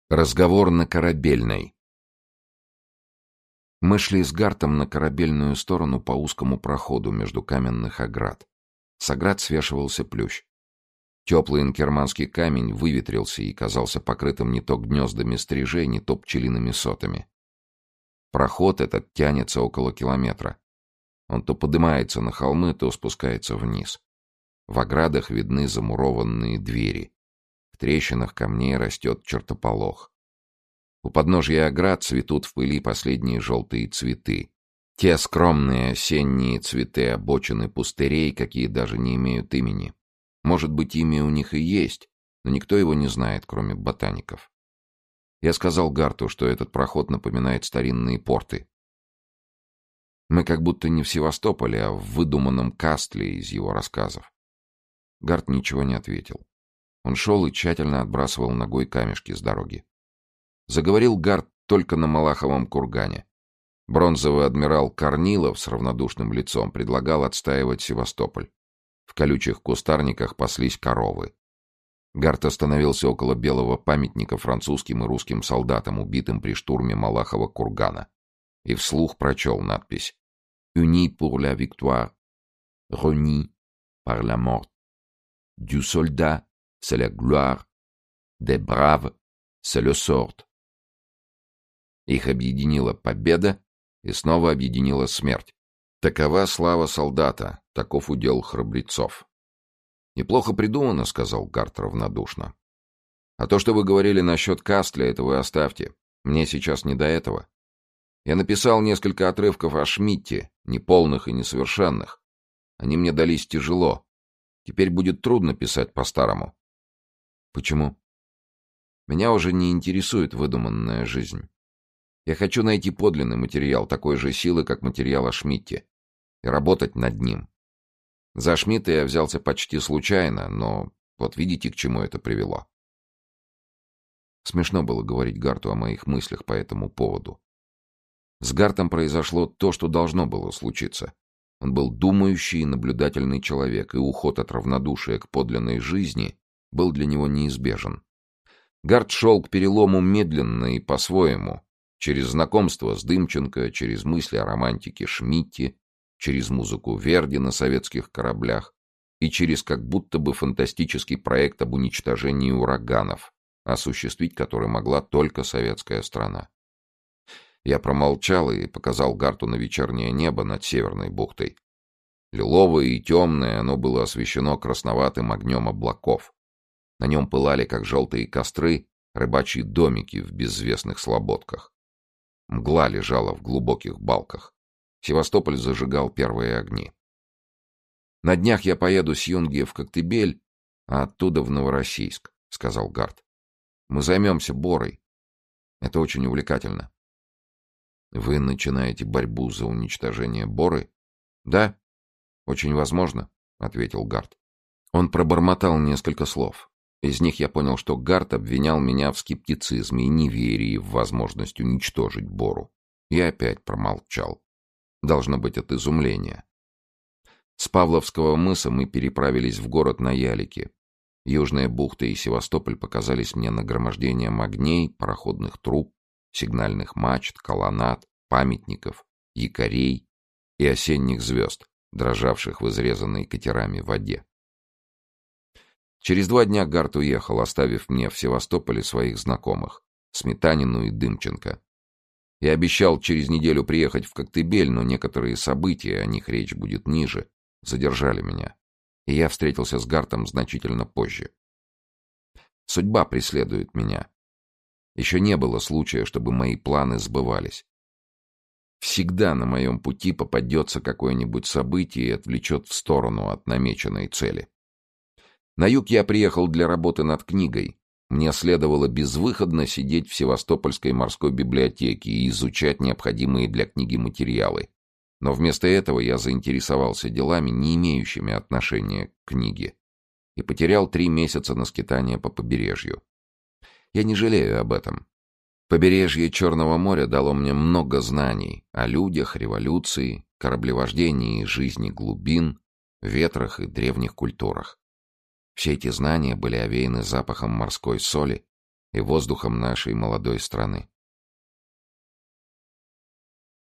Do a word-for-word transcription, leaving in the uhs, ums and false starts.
Разговор на корабельной. Мы шли с Гартом на корабельную сторону по узкому проходу между каменных оград. С оград свешивался плющ. Теплый инкерманский камень выветрился и казался покрытым не то гнездами стрижей, не то пчелиными сотами. Проход этот тянется около километра. Он то поднимается на холмы, то спускается вниз. В оградах видны замурованные двери. В трещинах камней растет чертополох. У подножья оград цветут в пыли последние желтые цветы. Те скромные осенние цветы обочины пустырей, какие даже не имеют имени. Может быть, имя у них и есть, но никто его не знает, кроме ботаников. Я сказал Гарту, что этот проход напоминает старинные порты. Мы как будто не в Севастополе, а в выдуманном Кастле из его рассказов. Гарт ничего не ответил. Он шел и тщательно отбрасывал ногой камешки с дороги. Заговорил Гарт только на Малаховом кургане. Бронзовый адмирал Корнилов с равнодушным лицом предлагал отстаивать Севастополь. В колючих кустарниках паслись коровы. Гарт остановился около белого памятника французским и русским солдатам, убитым при штурме Малахова кургана, и вслух прочел надпись «Unis pour la victoire, réunis par la mort. Du soldat, c'est la gloire, des braves, c'est le sort». Их объединила победа и снова объединила смерть. Такова слава солдата, таков удел храбрецов. «Неплохо придумано», — сказал Гарт равнодушно. «А то, что вы говорили насчет Кастля, это вы оставьте. Мне сейчас не до этого. Я написал несколько отрывков о Шмидте, неполных и несовершенных. Они мне дались тяжело. Теперь будет трудно писать по-старому». «Почему?» «Меня уже не интересует выдуманная жизнь. Я хочу найти подлинный материал такой же силы, как материал о Шмидте, и работать над ним. За Шмидта я взялся почти случайно, но вот видите, к чему это привело». Смешно было говорить Гарту о моих мыслях по этому поводу. С Гартом произошло то, что должно было случиться. Он был думающий и наблюдательный человек, и уход от равнодушия к подлинной жизни был для него неизбежен. Гарт шел к перелому медленно и по-своему, через знакомство с Дымченко, через мысли о романтике Шмидте, через музыку Верди на советских кораблях и через как будто бы фантастический проект об уничтожении ураганов, осуществить который могла только советская страна. Я промолчал и показал Гарту на вечернее небо над Северной бухтой. Лиловое и темное оно было освещено красноватым огнем облаков. На нем пылали, как желтые костры, рыбачьи домики в безвестных слободках. Мгла лежала в глубоких балках. Севастополь зажигал первые огни. «На днях я поеду с Юнги в Коктебель, а оттуда в Новороссийск», — сказал Гарт. «Мы займемся Борой. Это очень увлекательно». «Вы начинаете борьбу за уничтожение Боры?» «Да, очень возможно», — ответил Гарт. Он пробормотал несколько слов. Из них я понял, что Гарт обвинял меня в скептицизме и неверии в возможность уничтожить Бору. Я опять промолчал. Должно быть от изумления. С Павловского мыса мы переправились в город на ялике. Южная бухта и Севастополь показались мне нагромождением огней, пароходных труб, сигнальных мачт, колоннад, памятников, якорей и осенних звезд, дрожавших в изрезанной катерами воде. Через два дня Гарт уехал, оставив мне в Севастополе своих знакомых, Сметанину и Дымченко. Я обещал через неделю приехать в Коктебель, но некоторые события, о них речь будет ниже, задержали меня, и я встретился с Гартом значительно позже. Судьба преследует меня. Еще не было случая, чтобы мои планы сбывались. Всегда на моем пути попадется какое-нибудь событие и отвлечет в сторону от намеченной цели. На юг я приехал для работы над книгой. Мне следовало безвыходно сидеть в Севастопольской морской библиотеке и изучать необходимые для книги материалы. Но вместо этого я заинтересовался делами, не имеющими отношения к книге, и потерял три месяца на скитание по побережью. Я не жалею об этом. Побережье Черного моря дало мне много знаний о людях, революции, кораблевождении и жизни глубин, ветрах и древних культурах. Все эти знания были овеяны запахом морской соли, и воздухом нашей молодой страны.